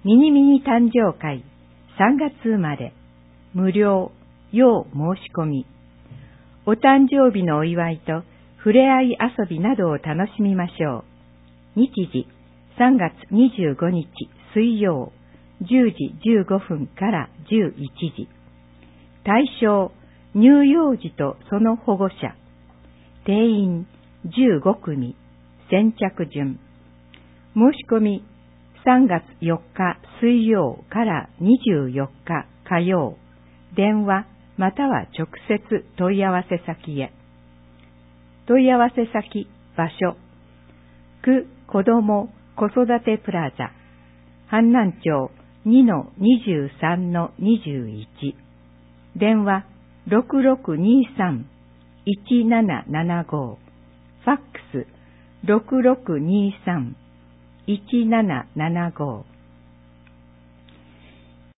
ミニミニ誕生会3月生まれ無料要申し込み。お誕生日のお祝いと触れ合い遊びなどを楽しみましょう。日時3月25日水曜10時15分から11時。対象乳幼児とその保護者。定員15組。先着順。申し込み3月4日水曜から24日火曜。電話または直接問い合わせ先へ。問い合わせ先、場所。区子ども子育てプラザ。阪南町 2-23-21。電話6623-1775。ファックス6623-1775。